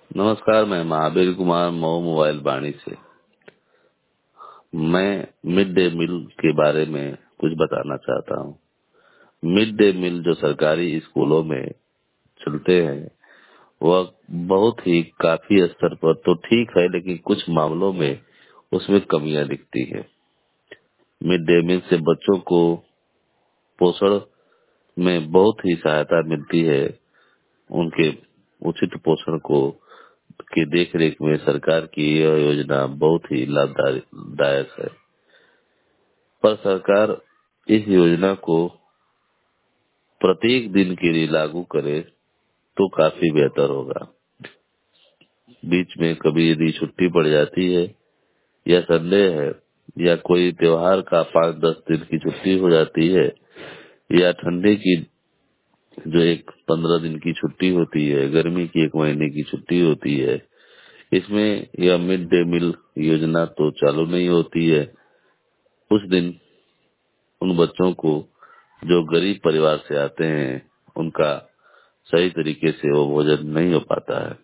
नमस्कार, मैं महावीर कुमार मऊ मोबाइल वाणी से। मैं मिड डे मील के बारे में कुछ बताना चाहता हूँ। मिड डे मील जो सरकारी स्कूलों में चलते हैं वह बहुत ही काफी स्तर पर तो ठीक है, लेकिन कुछ मामलों में उसमें कमियां दिखती है। मिड डे मील से बच्चों को पोषण में बहुत ही सहायता मिलती है। उनके उचित पोषण को की देखरेख में सरकार की यह योजना बहुत ही लाभदायक है। पर सरकार इस योजना को प्रत्येक दिन के लिए लागू करे तो काफी बेहतर होगा। बीच में कभी यदि छुट्टी पड़ जाती है या संडे है या कोई त्योहार का 5-10 दिन की छुट्टी हो जाती है या ठंडे की जो एक 15 दिन की छुट्टी होती है, गर्मी की 1 महीने की छुट्टी होती है, इसमें यह मिड डे मील योजना तो चालू नहीं होती है। उस दिन उन बच्चों को जो गरीब परिवार से आते हैं उनका सही तरीके से वो भोजन नहीं हो पाता है।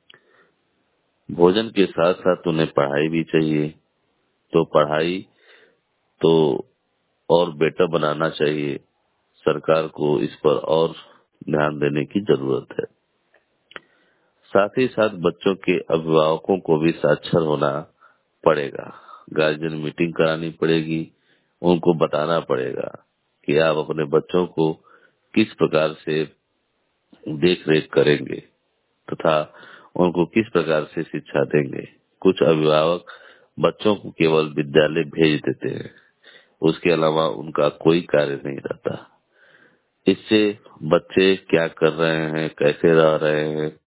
भोजन के साथ साथ उन्हें पढ़ाई भी चाहिए, तो पढ़ाई तो और बेटर बनाना चाहिए। सरकार को इस पर और ध्यान देने की जरूरत है। साथ ही साथ बच्चों के अभिभावकों को भी साक्षर होना पड़ेगा। गार्जियन मीटिंग करानी पड़ेगी, उनको बताना पड़ेगा कि आप अपने बच्चों को किस प्रकार से देख रेख करेंगे तथा उनको किस प्रकार से शिक्षा देंगे। कुछ अभिभावक बच्चों को केवल विद्यालय भेज देते हैं, उसके अलावा उनका कोई कार्य नहीं रहता। इससे बच्चे क्या कर रहे हैं, कैसे रह रहे हैं,